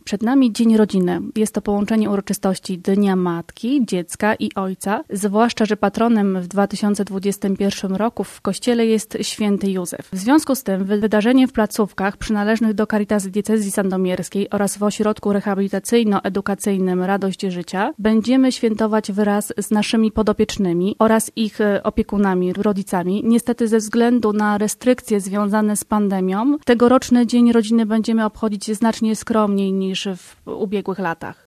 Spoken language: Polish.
Przed nami Dzień Rodziny. Jest to połączenie uroczystości Dnia Matki, Dziecka i Ojca, zwłaszcza, że patronem w 2021 roku w Kościele jest święty Józef. W związku z tym wydarzenie w placówkach przynależnych do Caritasu Diecezji Sandomierskiej oraz w ośrodku rehabilitacyjno-edukacyjnym Radość Życia będziemy świętować wraz z naszymi podopiecznymi oraz ich opiekunami, rodzicami. Niestety ze względu na restrykcje związane z pandemią, tegoroczny Dzień Rodziny będziemy obchodzić znacznie skromniej niż w ubiegłych latach.